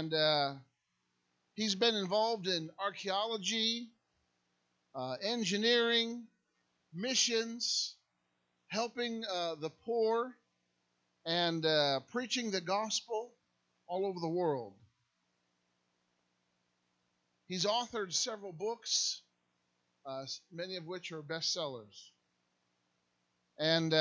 And he's been involved in archaeology, engineering, missions, helping the poor, and preaching the gospel all over the world. He's authored several books, many of which are bestsellers. And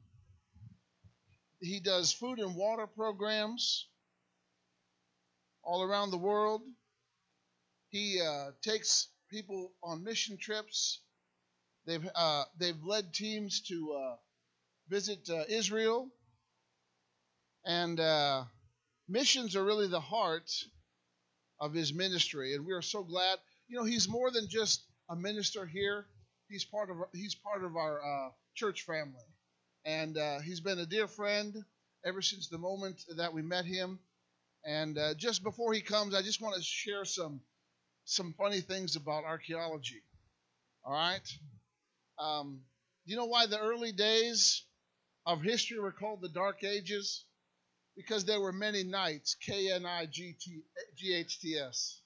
he does food and water programs all around the world. He takes people on mission trips. They've led teams to visit Israel, and missions are really the heart of his ministry. And we are so glad. You know, he's more than just a minister here. He's part of our church family, and he's been a dear friend ever since the moment that we met him. And just before he comes, I just want to share some funny things about archaeology. All right. You know why the early days of history were called the Dark Ages? Because there were many nights, K-N-I-G-H-T-S.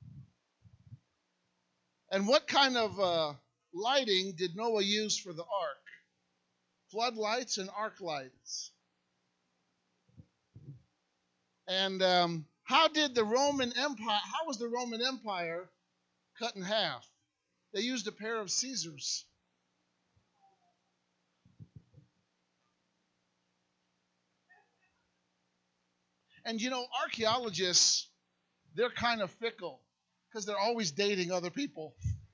And what kind of lighting did Noah use for the ark? Floodlights and arc lights. And how was the Roman Empire cut in half? They used a pair of scissors. And you know, archaeologists, they're kind of fickle because they're always dating other people.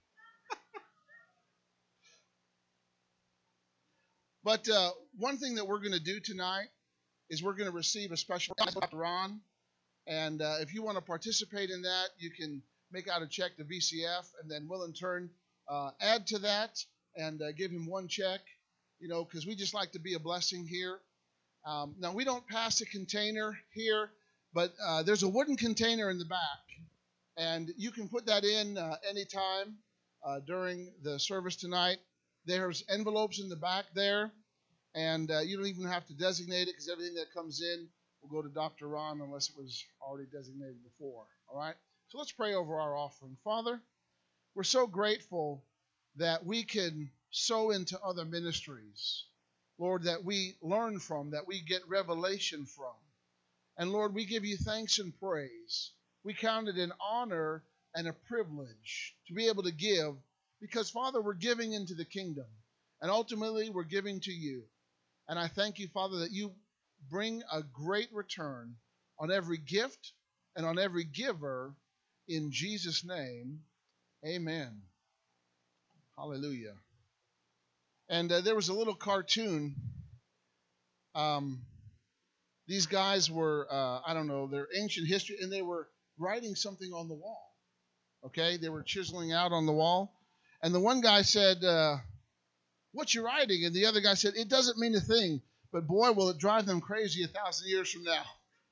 But one thing that we're going to do tonight is we're going to receive a special Dr. Ron. And if you want to participate in that, you can make out a check to VCF, and then we'll in turn add to that and give him one check, you know, because we just like to be a blessing here. Now, we don't pass a container here, but there's a wooden container in the back, and you can put that in anytime during the service tonight. There's envelopes in the back there, and you don't even have to designate it because everything that comes in will go to Dr. Ron unless it was already designated before. All right? So let's pray over our offering. Father, we're so grateful that we can sow into other ministries. Lord, that we learn from, that we get revelation from. And Lord, we give you thanks and praise. We count it an honor and a privilege to be able to give because, Father, we're giving into the kingdom. And ultimately, we're giving to you. And I thank you, Father, that you bring a great return on every gift and on every giver. In Jesus' name, amen. Hallelujah. And there was a little cartoon. These guys were, I don't know, they're ancient history, and they were writing something on the wall. Okay? They were chiseling out on the wall. And the one guy said, what you writing? And the other guy said, it doesn't mean a thing, but boy, will it drive them crazy 1,000 years from now.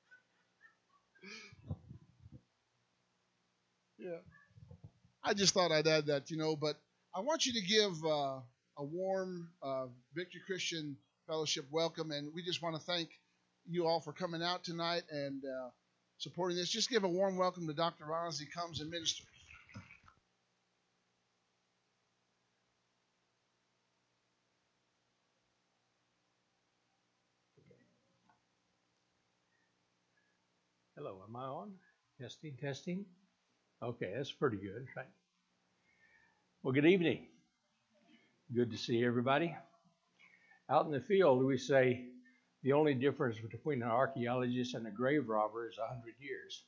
Yeah. I just thought I'd add that, you know, but I want you to give a warm Victory Christian Fellowship welcome, and we just want to thank you all for coming out tonight and supporting this. Just give a warm welcome to Dr. Ron as he comes and ministers. Hello, am I on? Testing, testing. Okay, that's pretty good, right? Well, good evening. Good to see everybody. Out in the field, we say the only difference between an archaeologist and a grave robber is 100 years.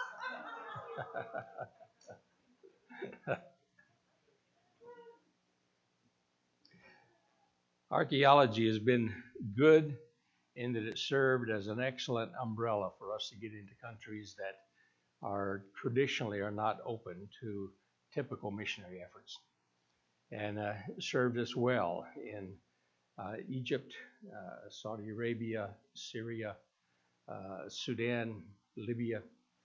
Archaeology has been good in that it served as an excellent umbrella for us to get into countries that are traditionally not open to typical missionary efforts, and served us well in Egypt, Saudi Arabia, Syria, Sudan, Libya,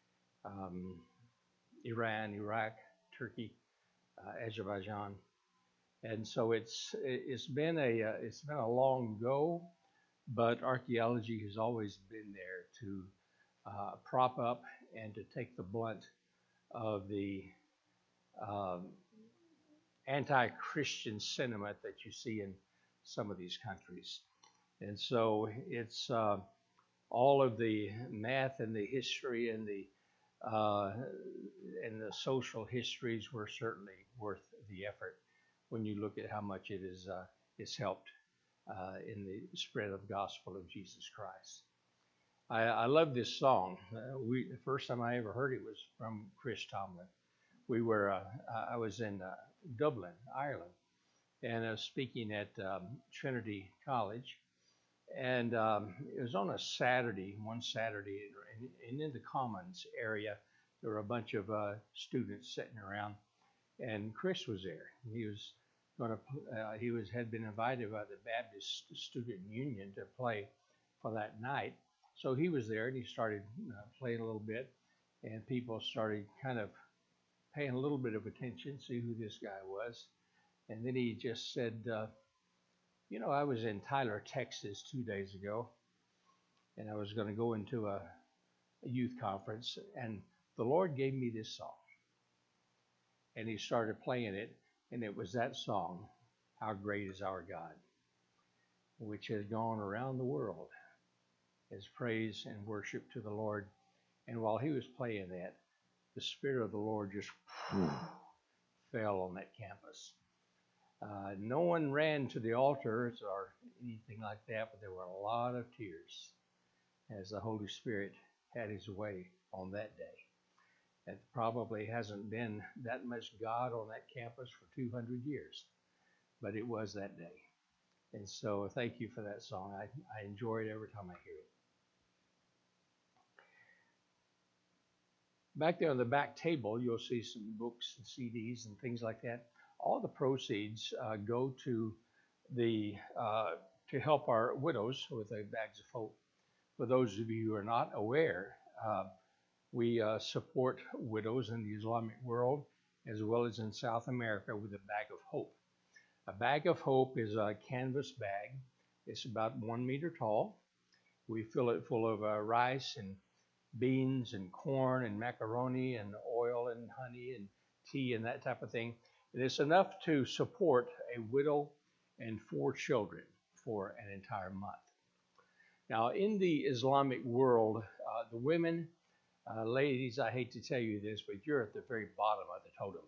Iran, Iraq, Turkey, Azerbaijan, and so it's been a long go, but archaeology has always been there to prop up and to take the blunt of the um, anti-Christian sentiment that you see in some of these countries. And so it's all of the math and the history uh, and the social histories were certainly worth the effort when you look at how much it is helped in the spread of the gospel of Jesus Christ. I love this song. The first time I ever heard it was from Chris Tomlin. I was in Dublin, Ireland, and I was speaking at Trinity College, and it was on a Saturday, one Saturday, and in the Commons area, there were a bunch of students sitting around, and Chris was there. He was had been invited by the Baptist Student Union to play for that night, so he was there, and he started playing a little bit, and people started kind of paying a little bit of attention, see who this guy was, and then he just said, I was in Tyler, Texas 2 days ago, and I was going to go into a youth conference, and the Lord gave me this song. And he started playing it, and it was that song, How Great Is Our God, which has gone around the world as praise and worship to the Lord. And while he was playing that, the Spirit of the Lord just fell on that campus. No one ran to the altars or anything like that, but there were a lot of tears as the Holy Spirit had his way on that day. It probably hasn't been that much God on that campus for 200 years, but it was that day. And so thank you for that song. I enjoy it every time I hear it. Back there on the back table, you'll see some books and CDs and things like that. All the proceeds go to to help our widows with the Bags of Hope. For those of you who are not aware, we support widows in the Islamic world as well as in South America with a Bag of Hope. A Bag of Hope is a canvas bag. It's about 1 meter tall. We fill it full of rice and beans and corn and macaroni and oil and honey and tea and that type of thing. And it's enough to support a widow and 4 children for an entire month. Now, in the Islamic world, the women, ladies, I hate to tell you this, but you're at the very bottom of the totem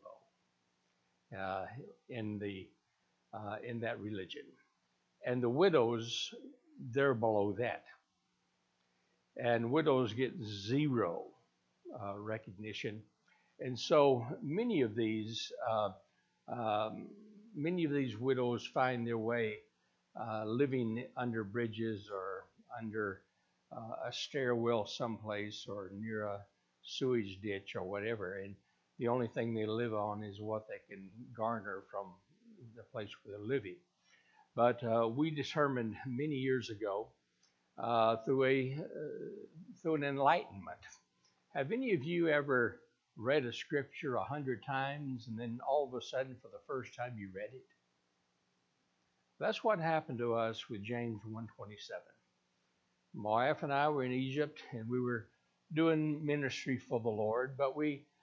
pole in that religion. And the widows, they're below that. And widows get zero recognition. And so many of these widows find their way living under bridges or under a stairwell someplace or near a sewage ditch or whatever. And the only thing they live on is what they can garner from the place where they're living. But we determined many years ago through an enlightenment. Have any of you ever read a scripture 100 times and then all of a sudden for the first time you read it? That's what happened to us with James 1:27. My wife and I were in Egypt and we were doing ministry for the Lord, but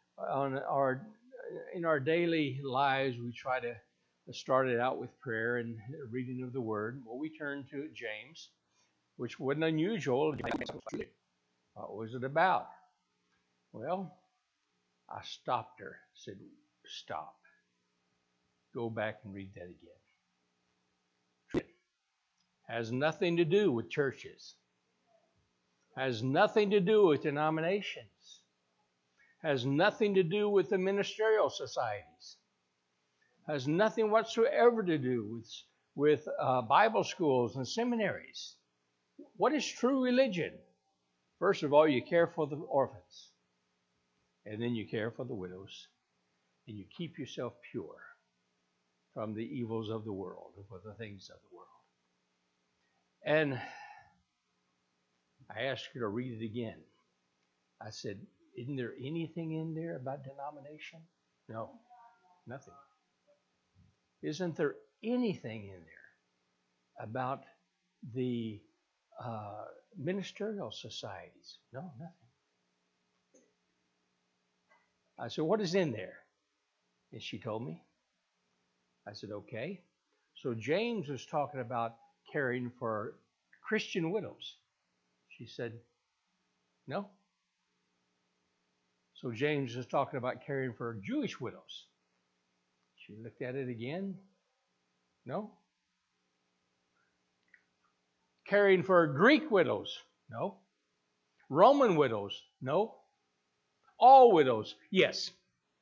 in our daily lives we try to start it out with prayer and reading of the Word. Well, we turned to James, which wasn't unusual. What was it about? Well, I stopped her, said, stop. Go back and read that again. Has nothing to do with churches. Has nothing to do with denominations. Has nothing to do with the ministerial societies. Has nothing whatsoever to do with Bible schools and seminaries. What is true religion? First of all, you care for the orphans. And then you care for the widows. And you keep yourself pure from the evils of the world and for the things of the world. And I asked her to read it again. I said, isn't there anything in there about denomination? No, nothing. Isn't there anything in there about the ministerial societies? No, nothing. I said, what is in there? And she told me. I said, okay. So James was talking about caring for Christian widows. She said, no. So James was talking about caring for Jewish widows. She looked at it again. No. Caring for Greek widows. No. Roman widows. No. All widows. Yes.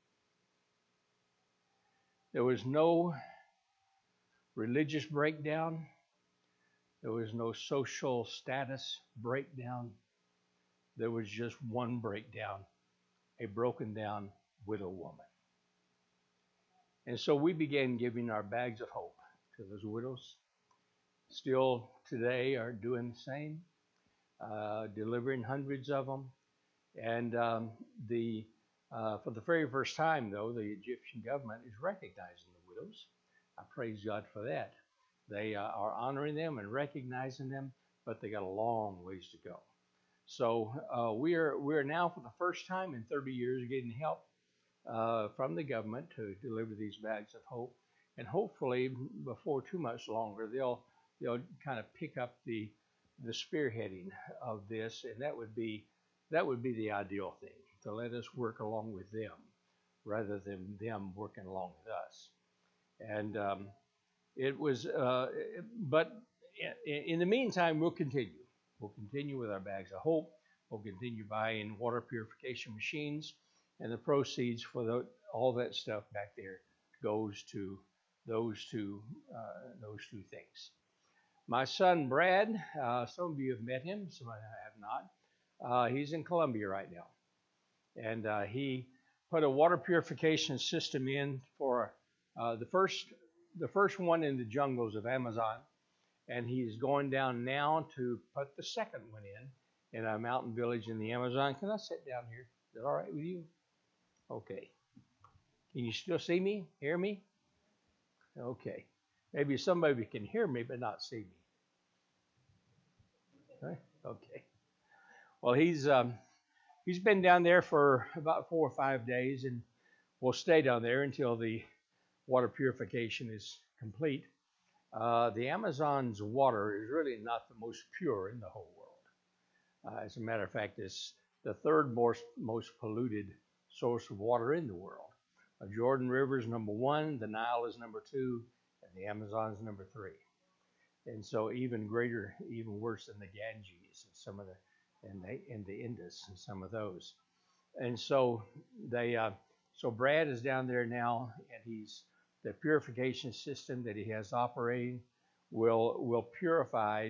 There was no religious breakdown. There was no social status breakdown. There was just one breakdown, a broken down widow woman. And so we began giving our bags of hope to those widows. Still today are doing the same, delivering hundreds of them. And for the very first time, though, the Egyptian government is recognizing the widows. I praise God for that. They are honoring them and recognizing them, but they got a long ways to go. So we are now, for the first time in 30 years, getting help from the government to deliver these bags of hope, and hopefully before too much longer, they'll kind of pick up the spearheading of this, and that would be the ideal thing, to let us work along with them rather than them working along with us. And it was, but in the meantime, we'll continue. We'll continue with our bags of hope. We'll continue buying water purification machines, and the proceeds for all that stuff back there goes to those two things. My son Brad, some of you have met him, some have not. He's in Colombia right now, and he put a water purification system in for the first one in the jungles of Amazon, and he's going down now to put the second one in a mountain village in the Amazon. Can I sit down here? Is that all right with you? Okay. Can you still see me? Hear me? Okay. Maybe somebody can hear me but not see me. Okay. Well, he's been down there for about 4 or 5 days, and we'll stay down there until the water purification is complete. The Amazon's water is really not the most pure in the whole world. As a matter of fact, it's the third most polluted source of water in the world. The Jordan River is number 1, the Nile is number 2, and the Amazon is number 3. And so even worse than the Ganges and some of the Indus and some of those. And so so Brad is down there now, and the purification system that he has operating will purify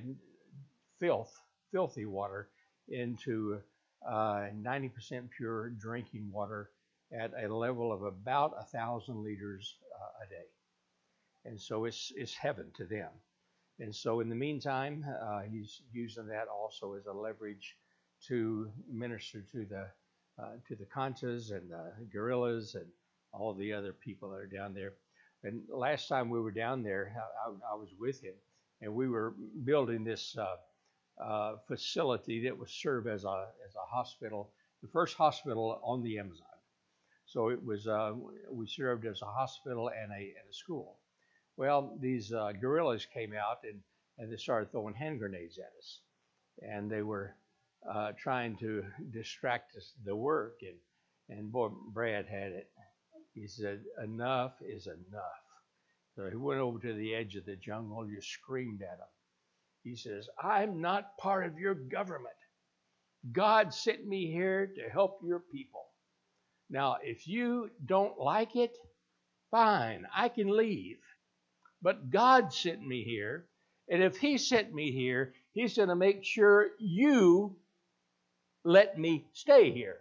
filthy water into 90% pure drinking water at a level of about 1,000 liters a day. And so it's heaven to them. And so in the meantime, he's using that also as a leverage to minister to the Kantas and the guerrillas and all the other people that are down there. And last time we were down there, I was with him, and we were building this facility that would serve as a hospital, the first hospital on the Amazon. So it was we served as a hospital and a school. Well, these guerrillas came out and they started throwing hand grenades at us, and they were trying to distract us the work. And boy, Brad had it. He said, "Enough is enough." So he went over to the edge of the jungle and just screamed at him. He says, "I'm not part of your government. God sent me here to help your people. Now, if you don't like it, fine, I can leave. But God sent me here, and if He sent me here, He's going to make sure you let me stay here."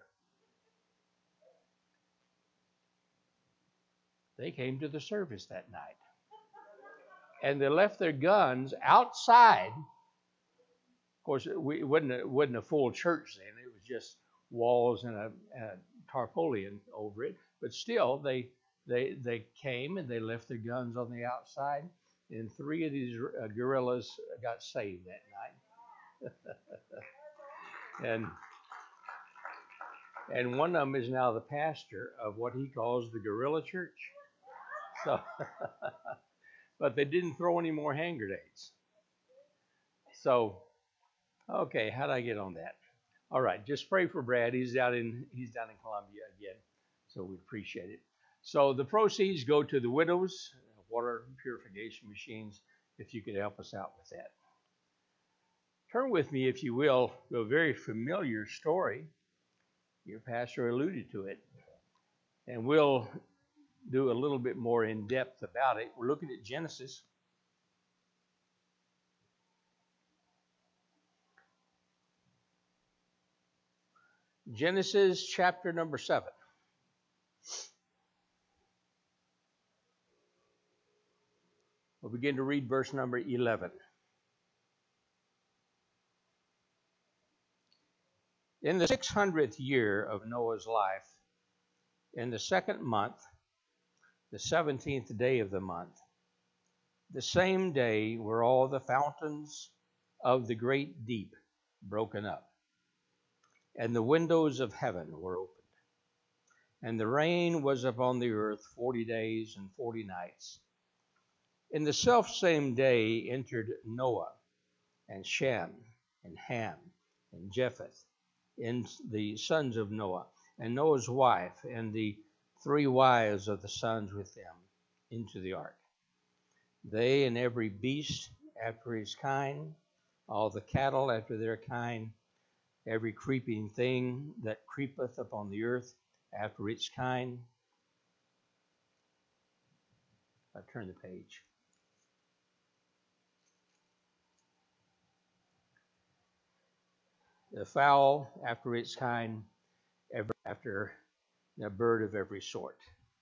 They came to the service that night, and they left their guns outside. Of course, it wasn't a full church then. It was just walls and a tarpaulin over it. But still, they came and they left their guns on the outside, and 3 of these guerrillas got saved that night. And And one of them is now the pastor of what he calls the guerrilla church. So, but they didn't throw any more hand grenades. So, okay, how did I get on that? All right, just pray for Brad. He's down in Columbia again, so we appreciate it. So the proceeds go to the widows, water purification machines. If you could help us out with that. Turn with me, if you will, to a very familiar story. Your pastor alluded to it, and we'll do a little bit more in depth about it. We're looking at Genesis. Genesis chapter number 7. We'll begin to read verse number 11. In the 600th year of Noah's life, in the second month, the 17th day of the month, the same day were all the fountains of the great deep broken up, and the windows of heaven were opened. And the rain was upon the earth 40 days and 40 nights. In the selfsame day entered Noah, and Shem, and Ham, and Japheth, and the sons of Noah, and Noah's wife, and the 3 wives of the sons with them, into the ark. They and every beast after his kind, all the cattle after their kind, every creeping thing that creepeth upon the earth after its kind. I turn the page. The fowl after its kind, after a bird of every sort.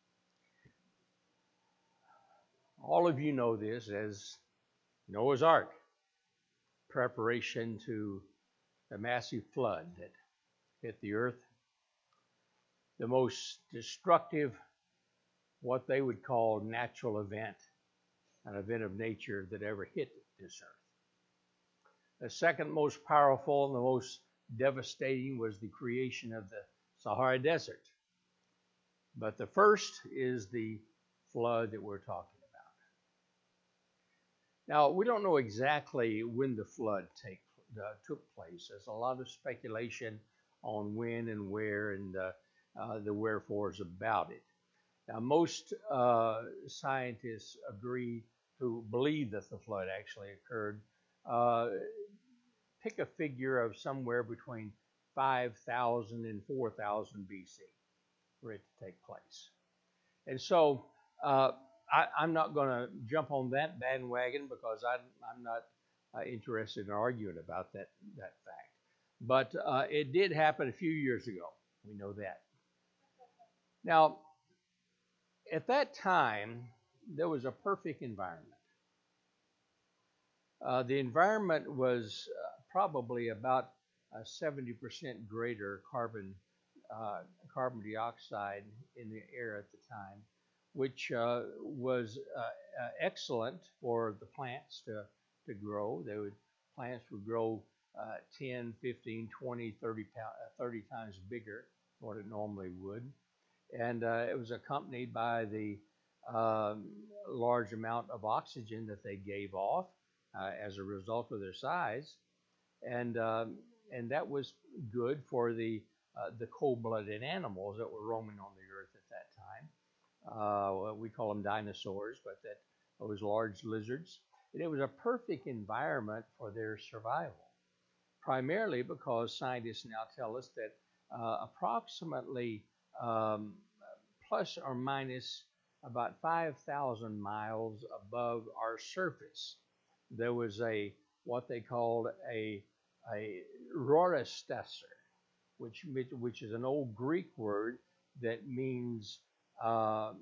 All of you know this as Noah's Ark, preparation to the massive flood that hit the earth. The most destructive, what they would call natural event, an event of nature that ever hit this earth. The second most powerful and the most devastating was the creation of the Sahara Desert. But the first is the flood that we're talking about. Now, we don't know exactly when the flood took place. There's a lot of speculation on when and where and the wherefores about it. Now, most scientists agree to believe that the flood actually occurred. Pick a figure of somewhere between 5,000 and 4,000 BC for it to take place. And so I'm not going to jump on that bandwagon because I'm not interested in arguing about that fact. But it did happen a few years ago. We know that. Now, at that time, there was a perfect environment. The environment was probably about 70% greater carbon dioxide in the air at the time, which was excellent for the plants to grow. Plants would grow 10, 15, 20, 30 times bigger than what it normally would. And it was accompanied by the large amount of oxygen that they gave off as a result of their size. And that was good for the cold-blooded animals that were roaming on the earth at that time. We call them dinosaurs, but those large lizards. And it was a perfect environment for their survival, primarily because scientists now tell us that approximately plus or minus about 5,000 miles above our surface, there was what they called a rorostasser, which is an old Greek word that means a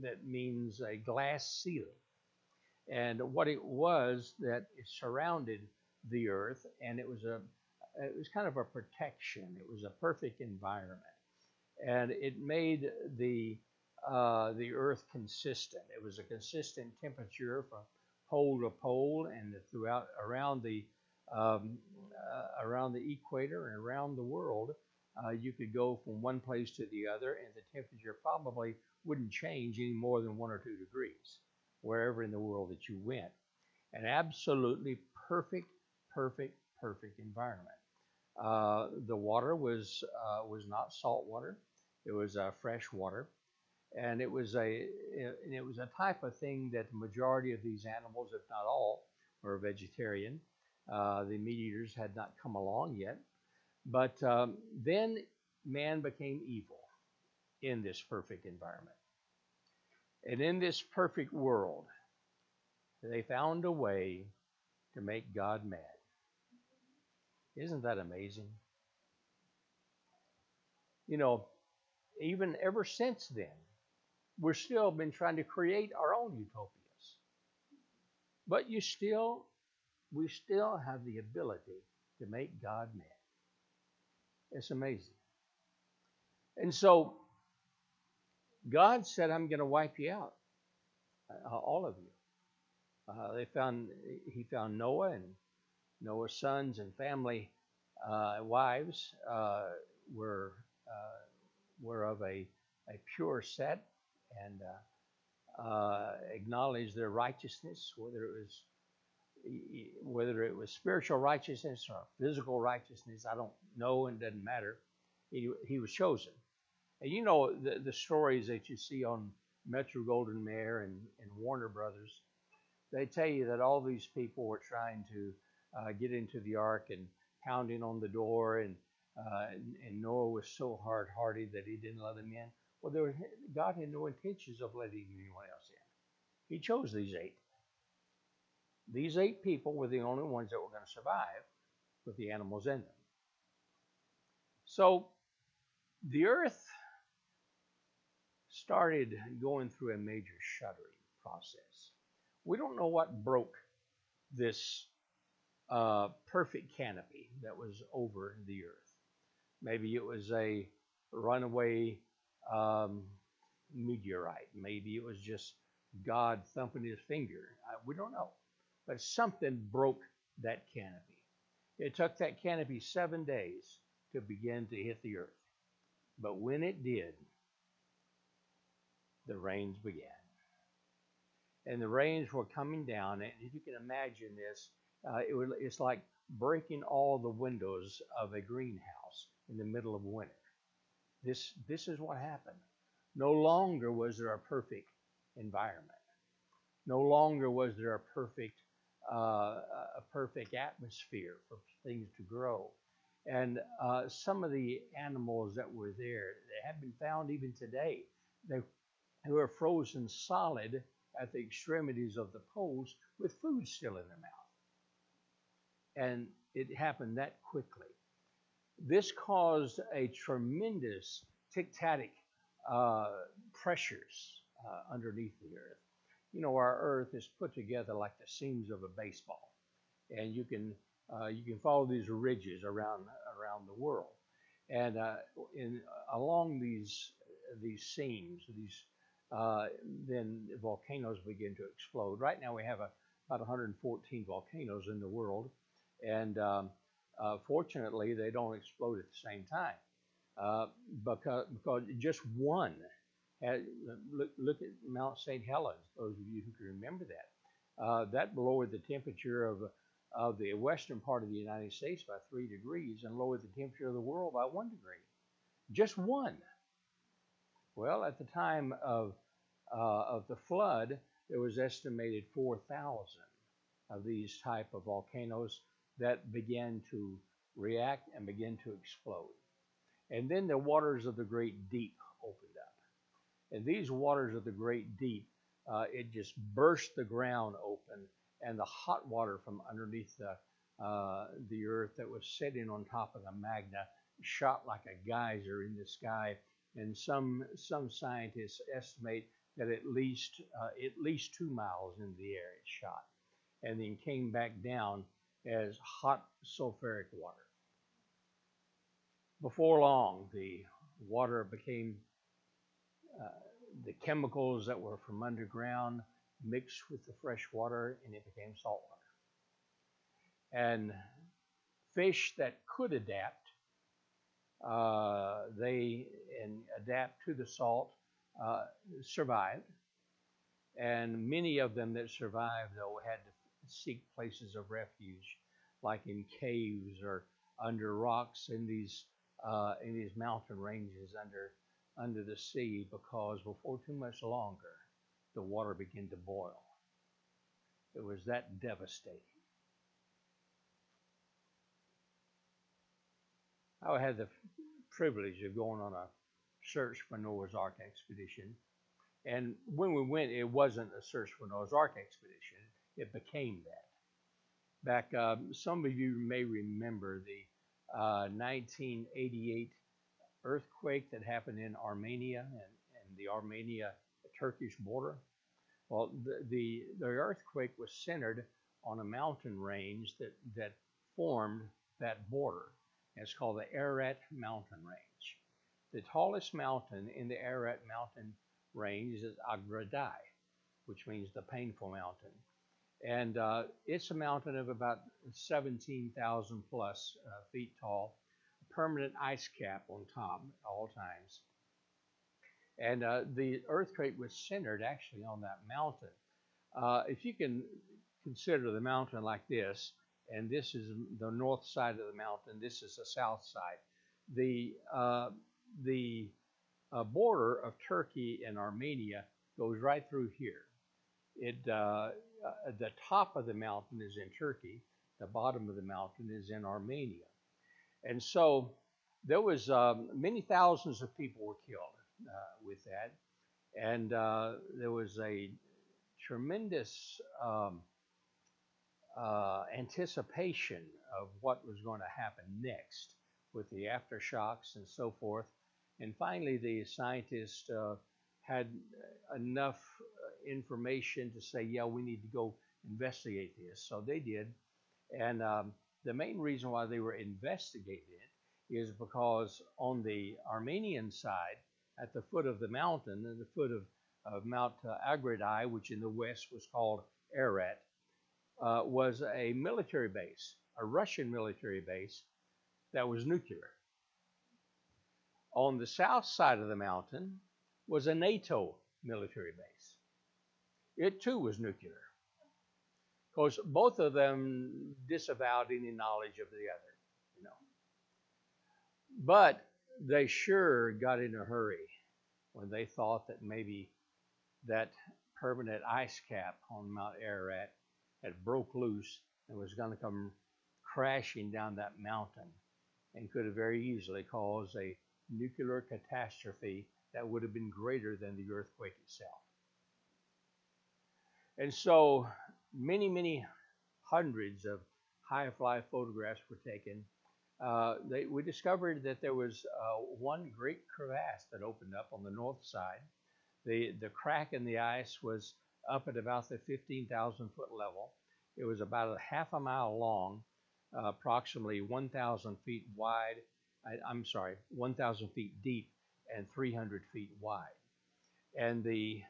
glass ceiling. And what it was, that it surrounded the earth, and it was kind of a protection. It was a perfect environment, and it made the earth consistent. It was a consistent temperature from pole to pole and around the equator and around the world. you could go from one place to the other, and the temperature probably wouldn't change any more than 1 or 2 degrees wherever in the world that you went. An absolutely perfect, perfect, perfect environment. The water was not salt water; it was fresh water, and it was a type of thing that the majority of these animals, if not all, were vegetarian. The meat eaters had not come along yet, but then man became evil in this perfect environment, and in this perfect world, they found a way to make God mad. Isn't that amazing? You know, even ever since then, we're still been trying to create our own utopias. But we still have the ability to make God mad. It's amazing. And so God said, I'm going to wipe you out, all of you. He found Noah and Noah's sons and family wives were of a pure set and acknowledged their righteousness, whether it was spiritual righteousness or physical righteousness, I don't know, and it doesn't matter. He was chosen. And you know the stories that you see on Metro Goldwyn Mayer and Warner Brothers, they tell you that all these people were trying to get into the ark and pounding on the door, and Noah was so hard-hearted that he didn't let them in. Well, God had no intentions of letting anyone else in. He chose these 8. These 8 people were the only ones that were going to survive with the animals in them. So the earth started going through a major shuddering process. We don't know what broke this perfect canopy that was over the earth. Maybe it was a runaway meteorite. Maybe it was just God thumping his finger. We don't know. But something broke that canopy. It took that canopy 7 days to begin to hit the earth. But when it did, the rains began. And the rains were coming down, and if you can imagine this, it's like breaking all the windows of a greenhouse in the middle of winter. This is what happened. No longer was there a perfect environment. No longer was there a perfect atmosphere for things to grow. And some of the animals that were there, they have been found even today. They were frozen solid at the extremities of the poles with food still in their mouth. And it happened that quickly. This caused a tremendous tectonic pressures underneath the earth. You know, our earth is put together like the seams of a baseball, and you can follow these ridges around the world, and along these seams, then volcanoes begin to explode. Right now we have about 114 volcanoes in the world, and fortunately they don't explode at the same time, because just one. Look at Mount St. Helens, those of you who can remember that. That lowered the temperature of the western part of the United States by 3 degrees and lowered the temperature of the world by 1 degree. Just one. Well, at the time of the flood, there was estimated 4,000 of these type of volcanoes that began to react and begin to explode. And then the waters of the Great Deep opened up. And these waters of the Great Deep, it just burst the ground open, and the hot water from underneath the earth that was sitting on top of the magma shot like a geyser in the sky. And some scientists estimate that at least 2 miles in the air it shot, and then came back down as hot sulfuric water. Before long, the water became the chemicals that were from underground mixed with the fresh water, and it became salt water. And fish that could adapt They and adapt to the salt survived, and many of them that survived though had to seek places of refuge, like in caves or under rocks in these mountain ranges under the sea, because before too much longer the water began to boil. It was that devastating. I had the privilege of going on a search for Noah's Ark expedition. And when we went, it wasn't a search for Noah's Ark expedition. It became that. Some of you may remember the 1988 earthquake that happened in Armenia and the Armenia-Turkish border. Well, the earthquake was centered on a mountain range that formed that border. It's called the Ararat Mountain Range. The tallest mountain in the Ararat Mountain Range is Agradai, which means the painful mountain. And it's a mountain of about 17,000 plus feet tall, a permanent ice cap on top at all times. And the earthquake was centered actually on that mountain. If you can consider the mountain like this, and this is the north side of the mountain, this is the south side. The border of Turkey and Armenia goes right through here. The top of the mountain is in Turkey, the bottom of the mountain is in Armenia. And so there was many thousands of people were killed with that. And there was a tremendous anticipation of what was going to happen next with the aftershocks and so forth. And finally, the scientists had enough information to say, yeah, we need to go investigate this. So they did. And the main reason why they were investigating it is because on the Armenian side, at the foot of the mountain, at the foot of Mount Agradai, which in the west was called Ararat, was a military base, a Russian military base that was nuclear. On the south side of the mountain was a NATO military base. It too was nuclear. Of course, both of them disavowed any knowledge of the other, you know. But they sure got in a hurry when they thought that maybe that permanent ice cap on Mount Ararat had broke loose and was going to come crashing down that mountain and could have very easily caused a nuclear catastrophe that would have been greater than the earthquake itself. And so many hundreds of high-fly photographs were taken. We discovered that there was one great crevasse that opened up on the north side. The crack in the ice was up at about the 15,000 foot level. It was about a half a mile long, approximately 1,000 feet wide. 1,000 feet deep and 300 feet wide. And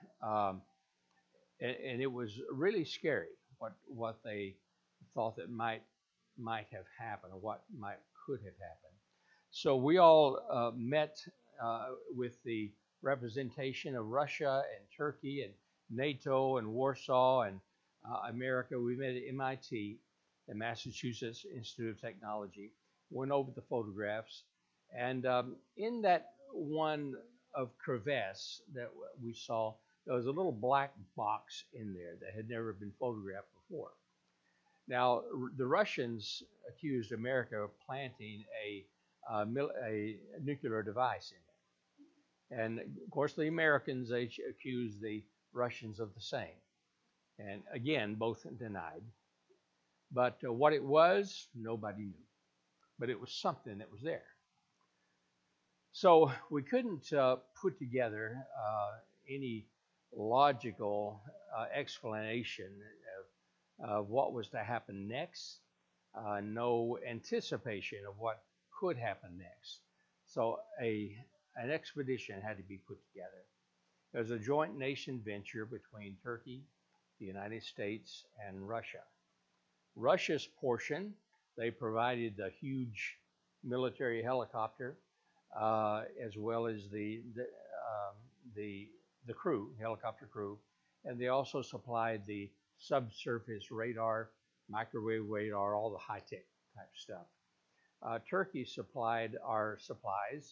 and it was really scary what they thought that might have happened or what could have happened. So we all met with the representation of Russia and Turkey and NATO and Warsaw and America. We met at MIT, the Massachusetts Institute of Technology, went over the photographs, and in that one of crevasse that we saw, there was a little black box in there that had never been photographed before. Now, the Russians accused America of planting a nuclear device in it. And of course, the Americans, they accused the Russians of the same. And again, both denied. But what it was, nobody knew. But it was something that was there. So we couldn't put together any logical explanation of what was to happen next, no anticipation of what could happen next. So an expedition had to be put together. It was a joint nation venture between Turkey, the United States, and Russia. Russia's portion, they provided the huge military helicopter as well as the crew, helicopter crew, and they also supplied the subsurface radar, microwave radar, all the high-tech type stuff. Turkey supplied our supplies,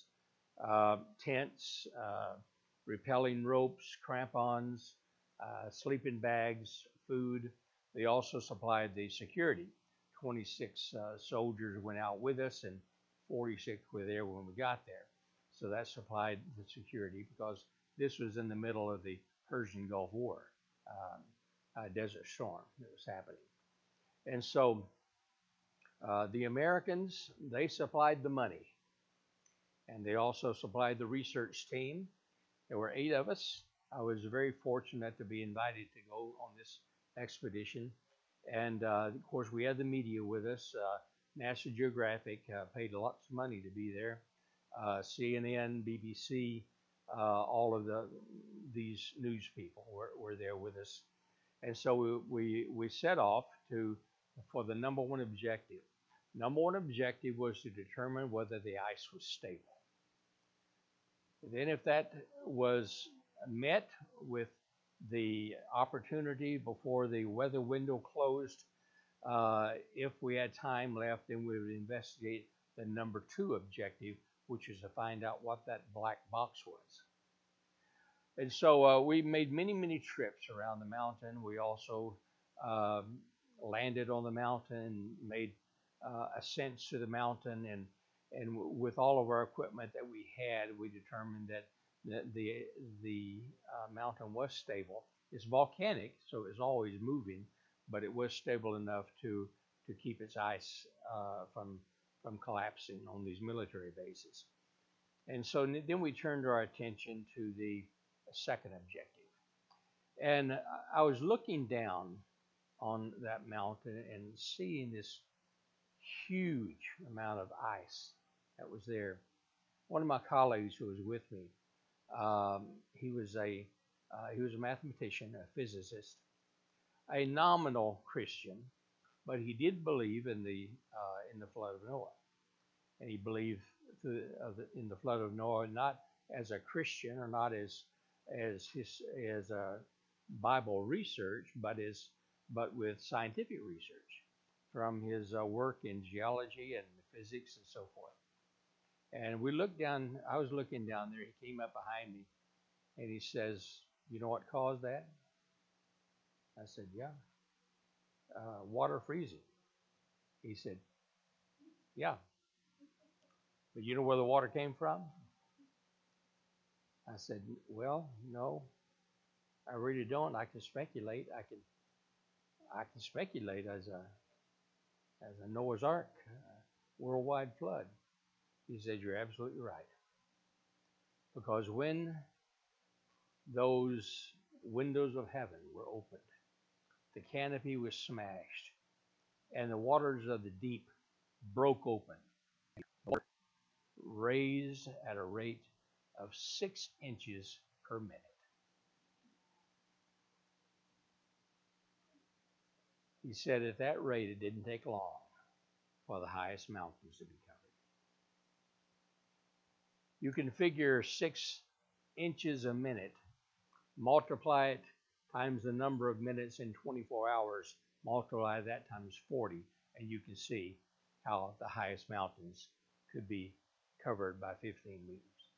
tents, repelling ropes, crampons, sleeping bags, food. They also supplied the security. 26 soldiers went out with us, and 46 were there when we got there. So that supplied the security because this was in the middle of the Persian Gulf War, Desert Storm that was happening. And so the Americans, they supplied the money, and they also supplied the research team. There were 8 of us. I was very fortunate to be invited to go on this expedition. And of course, we had the media with us. National Geographic paid lots of money to be there. CNN, BBC, all of these news people were there with us. And so we set off for the number one objective. Number one objective was to determine whether the ice was stable. Then if that was met with the opportunity before the weather window closed, if we had time left, then we would investigate the number 2 objective, which is to find out what that black box was. And so we made many, many trips around the mountain. We also landed on the mountain, made ascents to the mountain, and with all of our equipment that we had, we determined that the mountain was stable. It's volcanic, so it's always moving, but it was stable enough to keep its ice from collapsing on these military bases. And so then we turned our attention to the second objective. And I was looking down on that mountain and seeing this huge amount of ice that was there. One of my colleagues who was with me, he was a mathematician, a physicist, a nominal Christian, but he did believe in the flood of Noah, and he believed in the flood of Noah not as a Christian or not as a Bible research, but with scientific research from his work in geology and physics and so forth. And we looked down. I was looking down there. He came up behind me, and he says, "You know what caused that?" I said, "Yeah, water freezing." He said, "Yeah, but you know where the water came from?" I said, "Well, no, I really don't. I can speculate. I can speculate as a Noah's Ark, worldwide flood." He said, "You're absolutely right. Because when those windows of heaven were opened, the canopy was smashed, and the waters of the deep broke open, raised at a rate of 6 inches per minute." He said at that rate, it didn't take long for the highest mountains to be covered. You can figure 6 inches a minute, multiply it times the number of minutes in 24 hours, multiply that times 40, and you can see how the highest mountains could be covered by 15 meters.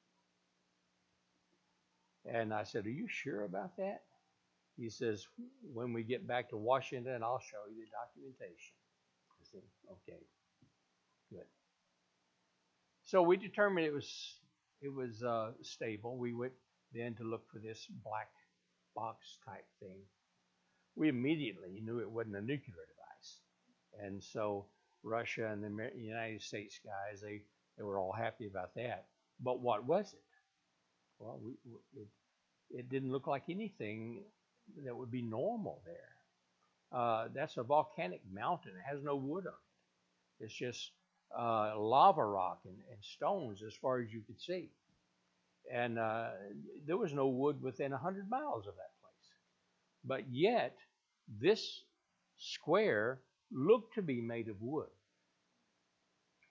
And I said, "Are you sure about that?" He says, "When we get back to Washington, I'll show you the documentation." I said, "Okay, good." So we determined it was stable. We went then to look for this black box type thing. We immediately knew it wasn't a nuclear device, and so Russia and the United States guys, they were all happy about that. But what was it? Well, it didn't look like anything that would be normal there. That's a volcanic mountain. It has no wood on it. It's just lava rock and stones as far as you could see. And there was no wood within 100 miles of that place. But yet, this square looked to be made of wood.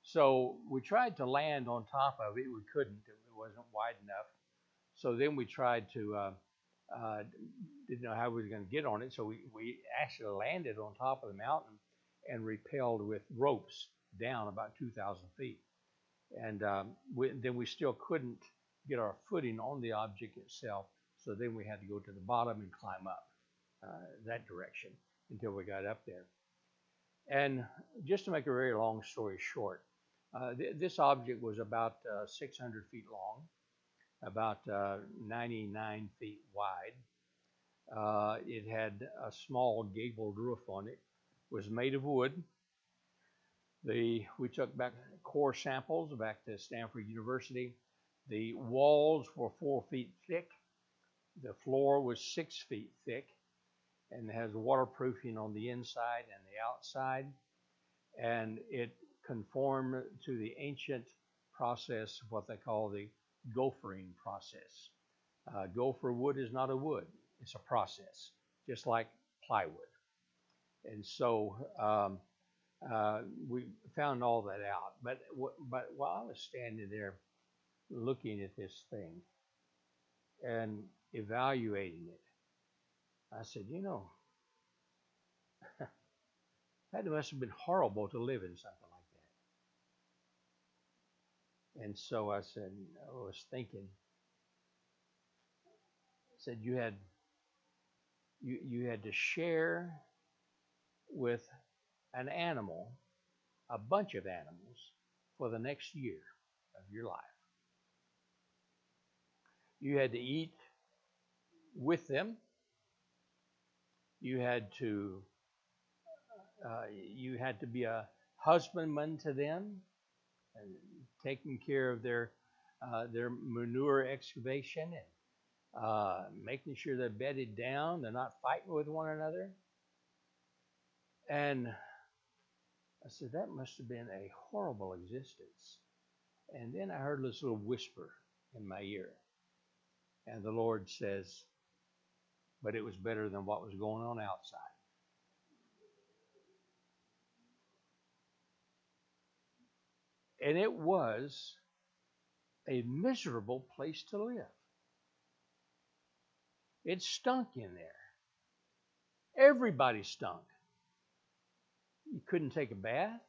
So we tried to land on top of it. We couldn't. It wasn't wide enough. So then we tried to, didn't know how we were going to get on it. So we actually landed on top of the mountain and rappelled with ropes down about 2,000 feet. And then we still couldn't get our footing on the object itself. So then we had to go to the bottom and climb up that direction until we got up there. And just to make a very long story short, this object was about 600 feet long, about 99 feet wide. It had a small gabled roof on it. It was made of wood. We took back core samples back to Stanford University. The walls were 4 feet thick. The floor was 6 feet thick, and it has waterproofing on the inside and the outside. And it conformed to the ancient process, what they call the gophering process. Gopher wood is not a wood, it's a process, just like plywood. And so we found all that out. But while I was standing there looking at this thing and evaluating it, I said, that must have been horrible to live in something like that. And so I was thinking, I said, you had to share with an animal, a bunch of animals, for the next year of your life. You had to eat with them. You had to be a husbandman to them, and taking care of their manure excavation and making sure they're bedded down, they're not fighting with one another. And I said, that must have been a horrible existence. And then I heard this little whisper in my ear. And the Lord says, but it was better than what was going on outside. And it was a miserable place to live. It stunk in there. Everybody stunk. You couldn't take a bath.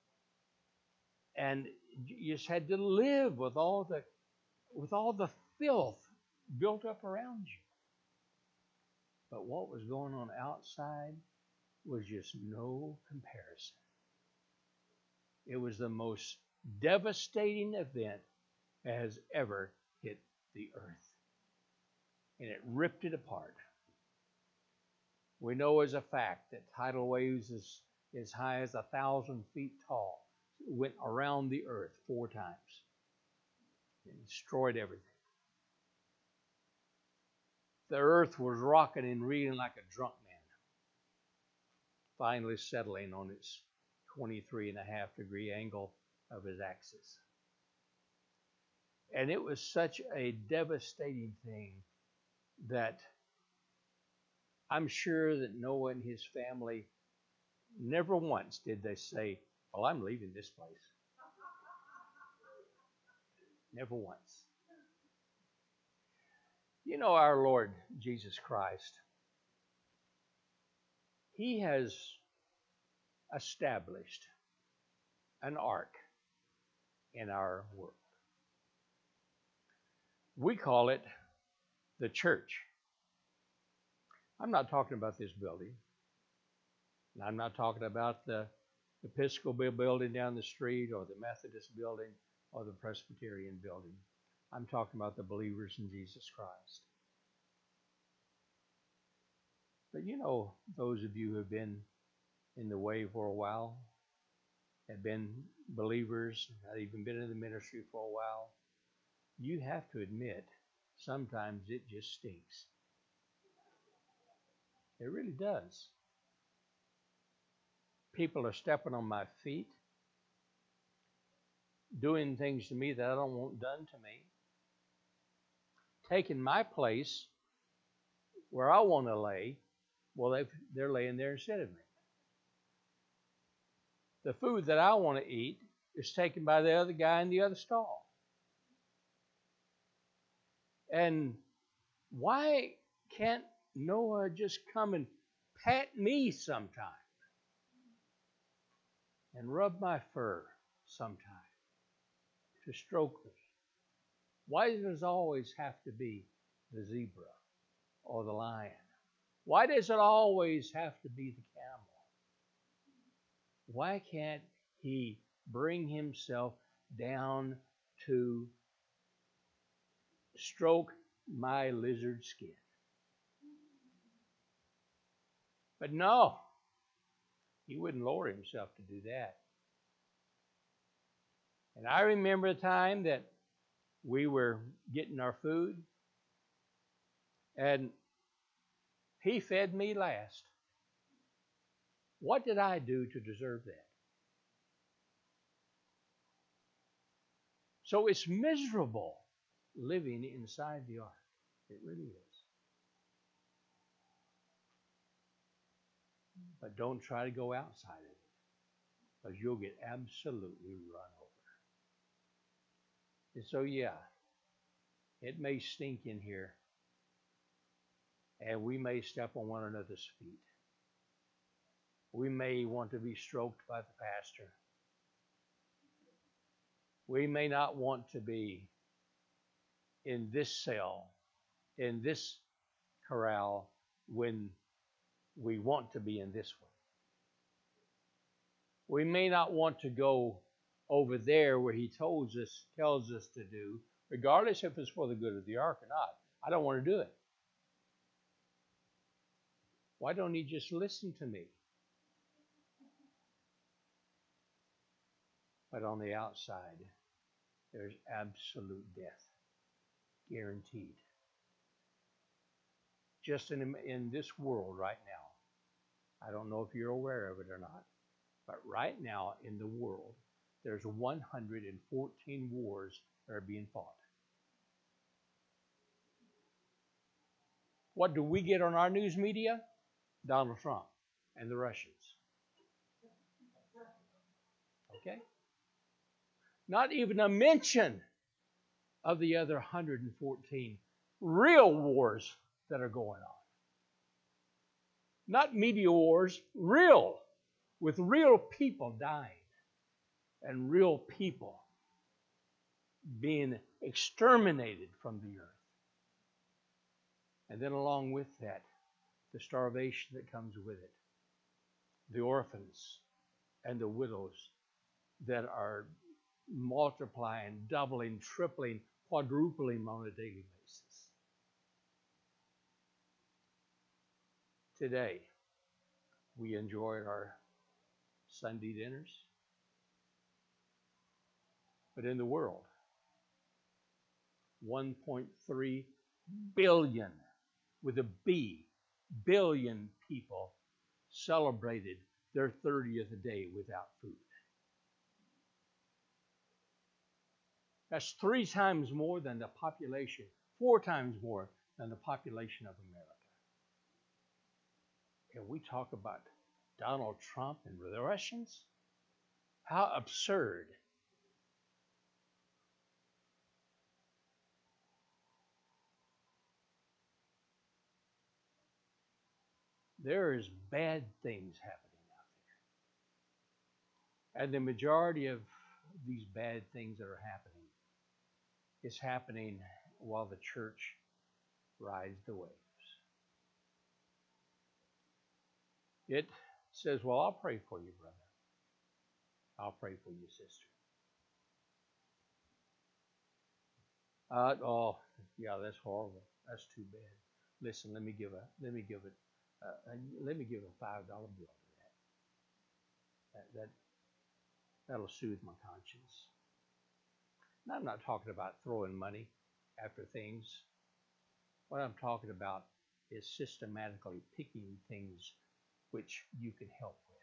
And you just had to live with all the filth built up around you. But what was going on outside was just no comparison. It was the most devastating event that has ever hit the earth. And it ripped it apart. We know as a fact that tidal waves as high as 1,000 feet tall went around the earth 4 times and destroyed everything. The earth was rocking and reeling like a drunk man, finally settling on its 23.5-degree angle of his axis. And it was such a devastating thing that I'm sure that Noah and his family never once did they say, well, I'm leaving this place. Never once. You know, our Lord Jesus Christ, He has established an ark in our world. We call it the church. I'm not talking about this building. I'm not talking about the Episcopal building down the street or the Methodist building or the Presbyterian building. I'm talking about the believers in Jesus Christ. But you know, those of you who have been in the way for a while, have been believers, have even been in the ministry for a while, you have to admit, sometimes it just stinks. It really does. People are stepping on my feet, doing things to me that I don't want done to me, taking my place where I want to lay. Well, they're laying there instead of me. The food that I want to eat, is taken by the other guy in the other stall. And why can't Noah just come and pat me sometime and rub my fur sometime to stroke me? Why does it always have to be the zebra or the lion? Why does it always have to be the camel? Why can't he bring himself down to stroke my lizard skin? But no, he wouldn't lower himself to do that. And I remember the time that we were getting our food, and he fed me last. What did I do to deserve that? So it's miserable living inside the ark. It really is. But don't try to go outside of it, because you'll get absolutely run over. And so, yeah, it may stink in here, and we may step on one another's feet. We may want to be stroked by the pastor. We may not want to be in this cell, in this corral, when we want to be in this one. We may not want to go over there where he tells us to do, regardless if it's for the good of the ark or not. I don't want to do it. Why don't he just listen to me? But on the outside, there's absolute death, guaranteed. Just in this world right now, I don't know if you're aware of it or not, but right now in the world, there's 114 wars that are being fought. What do we get on our news media? Donald Trump and the Russians. Okay? Not even a mention of the other 114 real wars that are going on. Not media wars, real, with real people dying and real people being exterminated from the earth. And then along with that, the starvation that comes with it, the orphans and the widows that are multiplying, doubling, tripling, quadrupling on a daily basis. Today, we enjoyed our Sunday dinners, but in the world, 1.3 billion, with a B, billion people celebrated their 30th day without food. That's 3 times more than the population, 4 times more than the population of America. And we talk about Donald Trump and the Russians? How absurd. There is bad things happening out there. And the majority of these bad things that are happening is happening while the church rides the waves. It says, well, I'll pray for you, brother. I'll pray for you, sister. Oh, yeah, that's horrible. That's too bad. Listen, let me give a $5 bill to that. That'll soothe my conscience. Now, I'm not talking about throwing money after things. What I'm talking about is systematically picking things which you can help with.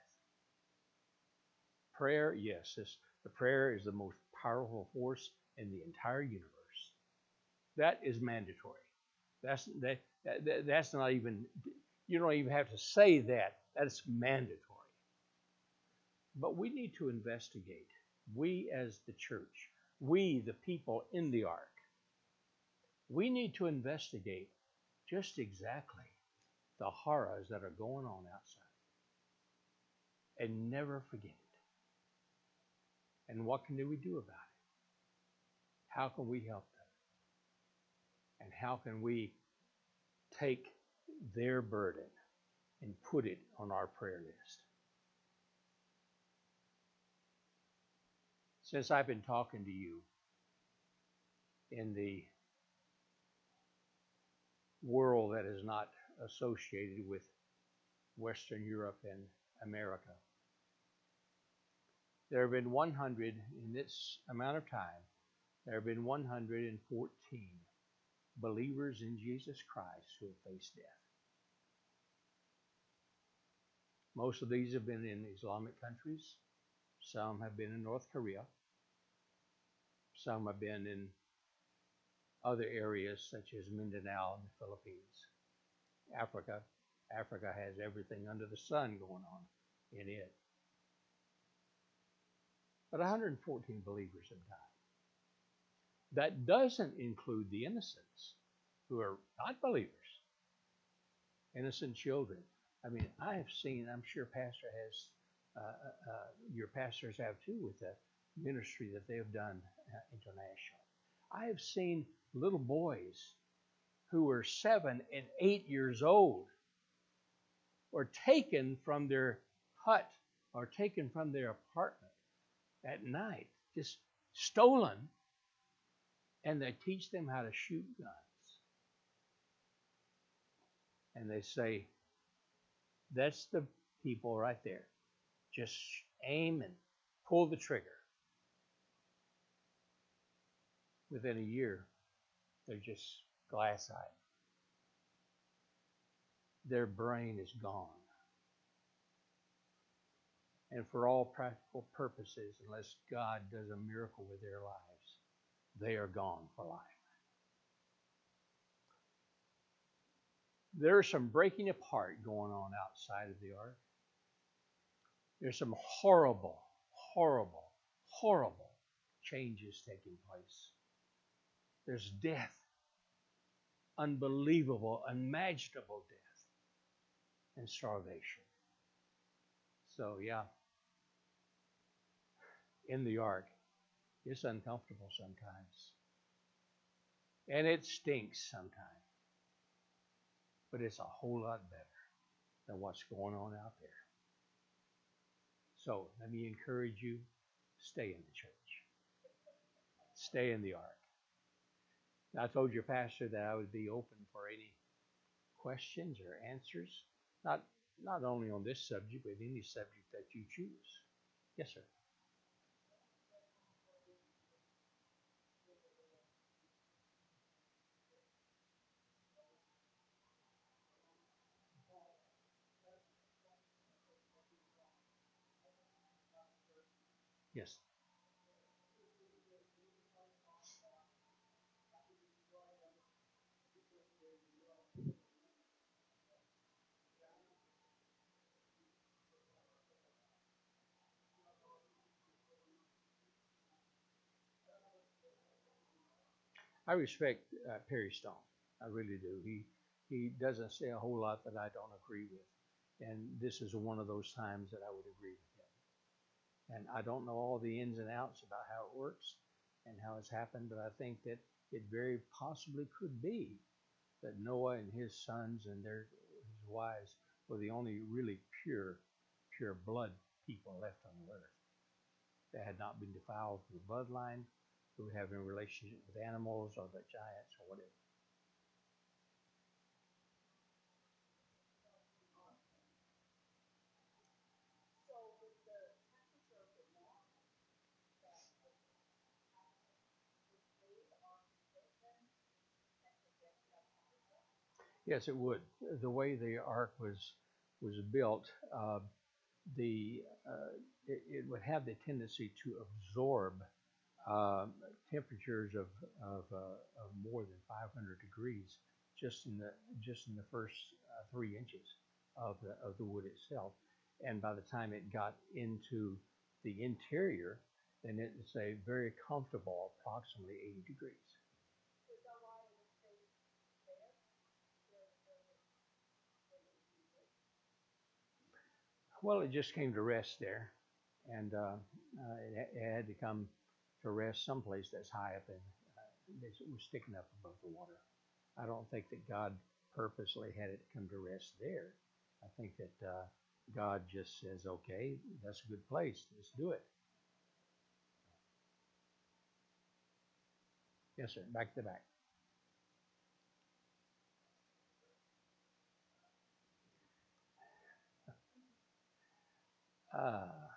Prayer, yes, the prayer is the most powerful force in the entire universe. That is mandatory. That's not even, you don't even have to say that. That's mandatory. But we need to investigate we as the church, we the people in the ark, we need to investigate just exactly the horrors that are going on outside and never forget it. And what can we do about it? How can we help them? And how can we take their burden and put it on our prayer list? Since I've been talking to you in the world that is not associated with Western Europe and America, there have been 100, in this amount of time, there have been 114 believers in Jesus Christ who have faced death. Most of these have been in Islamic countries. Some have been in North Korea. Some have been in other areas such as Mindanao and the Philippines. Africa has everything under the sun going on in it. But 114 believers have died. That doesn't include the innocents who are not believers, innocent children. I mean, I have seen, I'm sure Pastor has, your pastors have too, with the ministry that they have done internationally. I have seen little boys who were 7 and 8 years old were taken from their hut or taken from their apartment at night, just stolen, and they teach them how to shoot guns. And they say, that's the people right there. Just aim and pull the trigger. Within a year, they're just glass-eyed. Their brain is gone. And for all practical purposes, unless God does a miracle with their lives, they are gone for life. There's some breaking apart going on outside of the ark. There's some horrible, horrible, horrible changes taking place. There's death, unbelievable, unimaginable death, and starvation. So, yeah, in the ark, it's uncomfortable sometimes. And it stinks sometimes. But it's a whole lot better than what's going on out there. So let me encourage you, stay in the church. Stay in the ark. Now, I told your pastor that I would be open for any questions or answers, not only on this subject, but any subject that you choose. Yes, sir. Yes. I respect Perry Stone. I really do. He doesn't say a whole lot that I don't agree with. And this is one of those times that I would agree with him. And I don't know all the ins and outs about how it works and how it's happened, but I think that it very possibly could be that Noah and his sons and his wives were the only really pure blood people left on the earth. They had not been defiled with the bloodline, who would have a relationship with animals or the giants or whatever. Yes, it would. The way the ark was built, the it would have the tendency to absorb temperatures of more than 500 degrees just in the first 3 inches of the wood itself, and by the time it got into the interior, then it's a very comfortable, approximately 80 degrees. Well, it just came to rest there, and it had to come to rest someplace that's high up in. It was sticking up above the water. I don't think that God purposely had it come to rest there. I think that God just says, "Okay, that's a good place. Let's do it." Yes, sir. Back to back. Uh,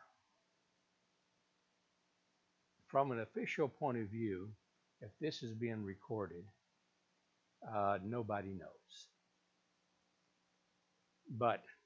from an official point of view, if this is being recorded, nobody knows. But